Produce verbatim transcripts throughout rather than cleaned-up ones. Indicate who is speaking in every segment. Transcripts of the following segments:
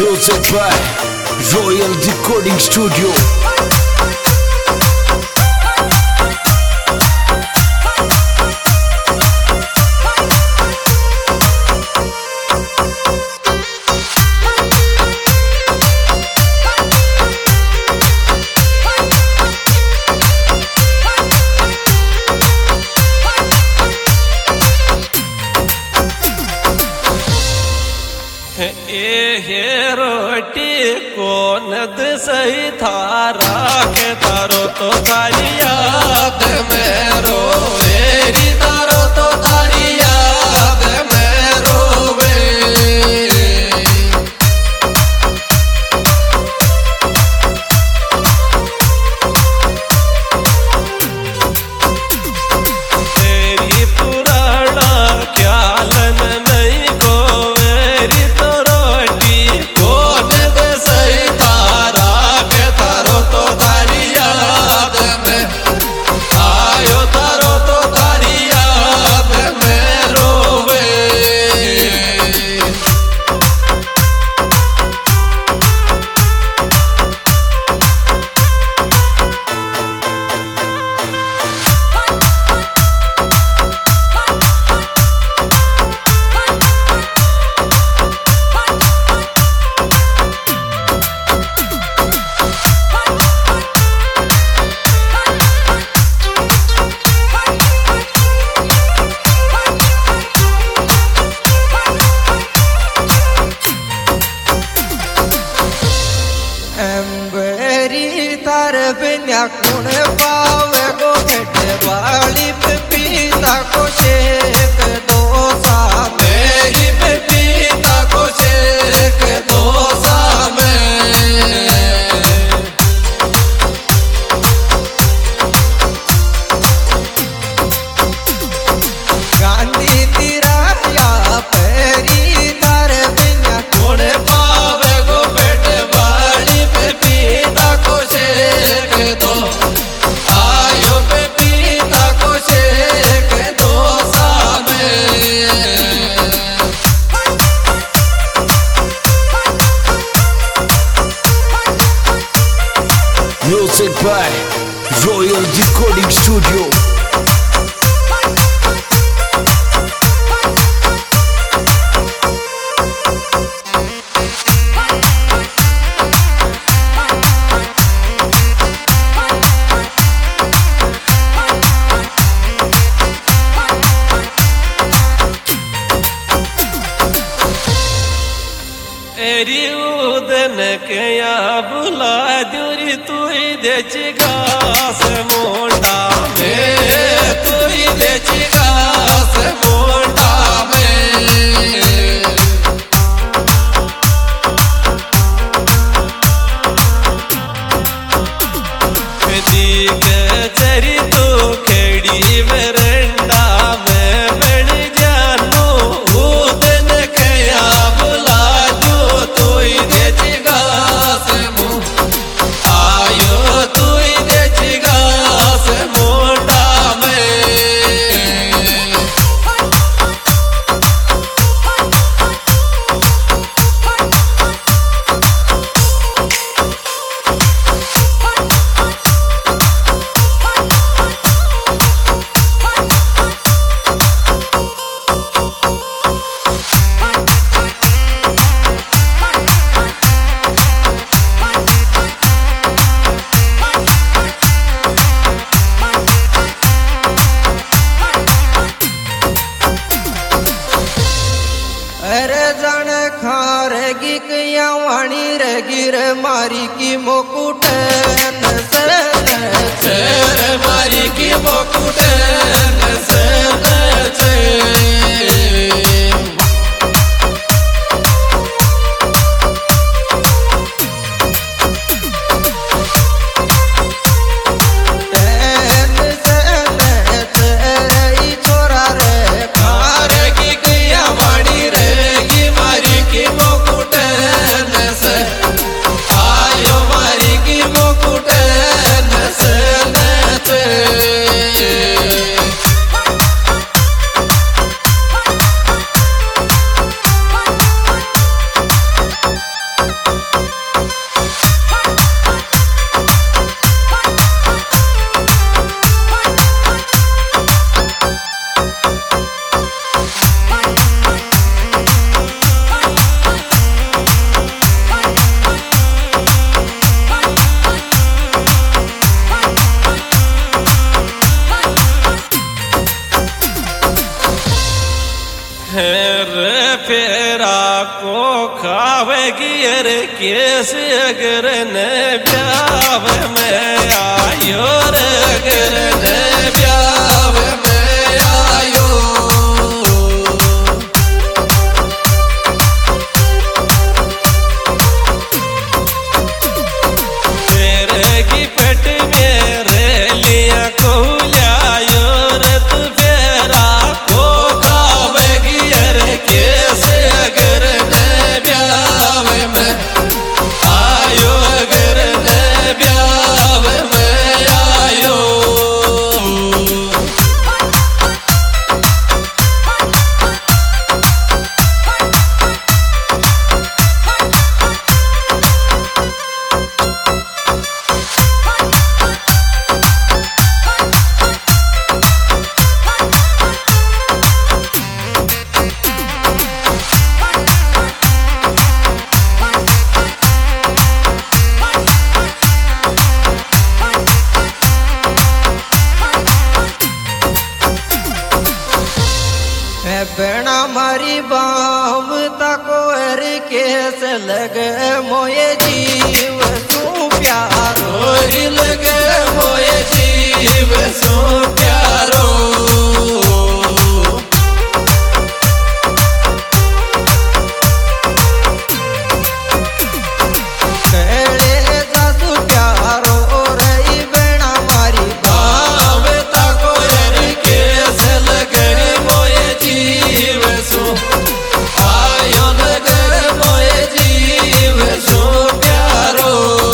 Speaker 1: Music by Royal Recording Studio.
Speaker 2: ये रोटी कोनद सही थारा के तारो तो तारी याद में रोवेरी तारो तो तारी याद में रोवे तेरी पुराना ख्याल नहीं गोवेरी बिना कुण पावे गो बेटे बाली पे पीता को शेक दो सा मेरी पे पीता को शेक दो सा में गांधी तीरा या पेरी तार बिना कुण पावे गो बेटे बाली पे पीता को शेक दो आयो पे पीता को शेक दो सा में
Speaker 1: Music by Royal Recording Studio.
Speaker 2: एरी उदन के या बुला दूरी तू ही देच घास मोंडा में तू ही देच घास मोंडा में दी के चरी तो खेड़ी वरंडा में बन जानू उदन के या बुला तू ही देच घास आयो तू ही देच घास मोंडा में अरे जन खारेगी किया वाणी रेगी रे मारी की मुकुट नसर मारी की मुकुट नसर छोरा रे खारेगी किया वाणी रेगी मारी की मुकुट आयो मारी की मुकुट नस
Speaker 3: रे फेरा को खावेगी रे केस अगर ने ब्याव में आयो रे अगर ने ब्याव में आयो तेरे की पेट में रे लिया को लियायो रे तू फेरा को खावेगी रे केस अगर ने ब्याव में आयो अगर ने ब्याव में आयो
Speaker 2: बेना मारी बाव तको हर केस लगे मोये जीव सू प्यारो
Speaker 3: लगे मोये जीव सो प्यारो
Speaker 2: खेले जासू प्यारो रही बेना मारी
Speaker 3: बाव तको हर केस लगे मोये जीव सो आयो नगर मोये जीव सो प्यारो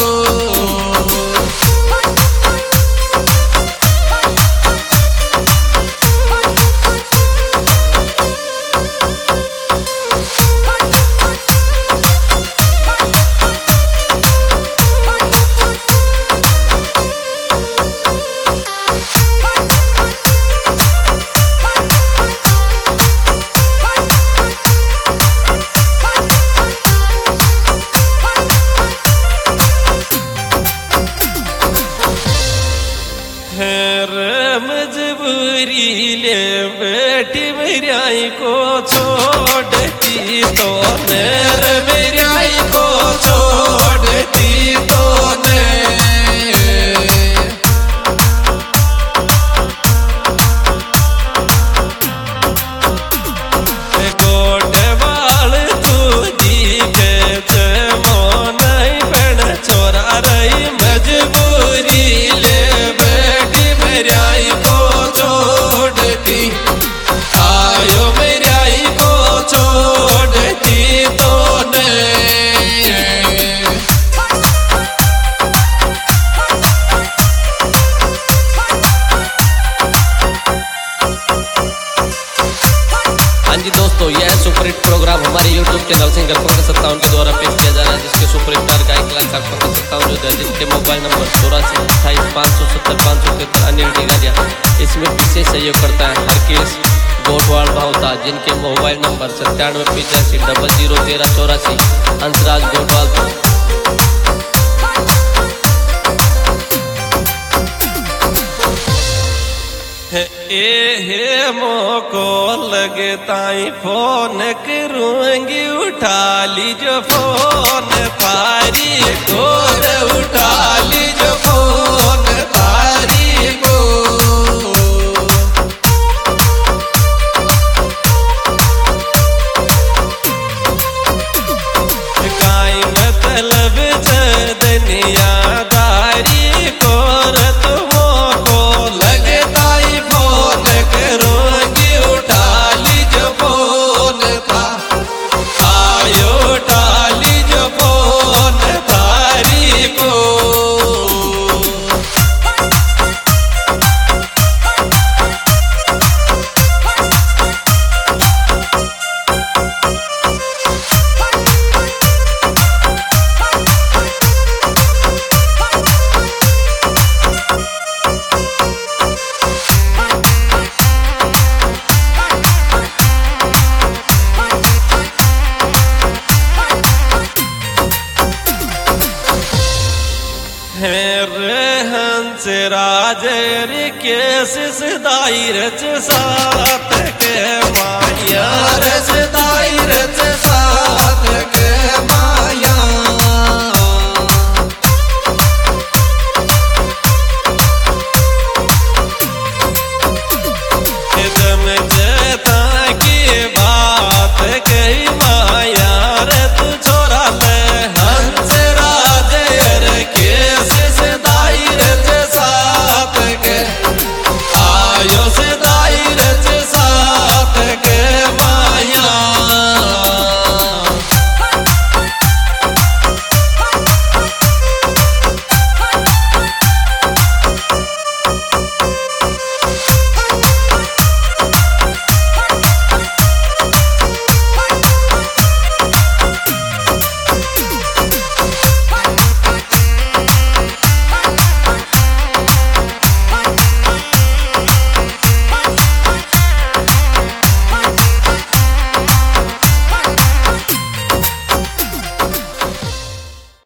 Speaker 3: मजबूरी ले बेटी मेरी को छोड़ती तो नर मेरी को छोड़ती तो ने गोट वाल तू दीखे मोन बन छोरा रही मजबूरी ले बेटी मेरी को छोड़ती आयो मेरी को छोड़ती तो ने हाँ जी दोस्तों, यह सुपरहिट प्रोग्राम हमारे YouTube channel singer Pankaj Sattawan के द्वारा पेश किया जा रहा है, जिसके सुपरहिट स्टार गायक कलाकार पंकज सत्तावन जो है, जिनके मोबाइल नंबर चौरासी अट्ठाईस पाँच सौ सत्तर पाँच सौ तिहत्तर अन्य गाड़ियाँ। इसमें विशेष सहयोग करता है हरकेश गोठवाल भावता, जिनके मोबाइल नंबर सत्तानवे पिचासी डबल जीरो तेरह चौरासी। हंसराज गोठवाल ए हे मोको लगताई फोन करूंगी उठा लीजो फोन तारी गोर उठा लीजो फोन तारी को काई मतलब दुनिया दारी को तुमको लगताई फोन करूंगी उठा लीजो फोन था आयो उठा लीजो फोन तारी को राज रे केस सदाई रच सात के माई दिया
Speaker 2: रसदार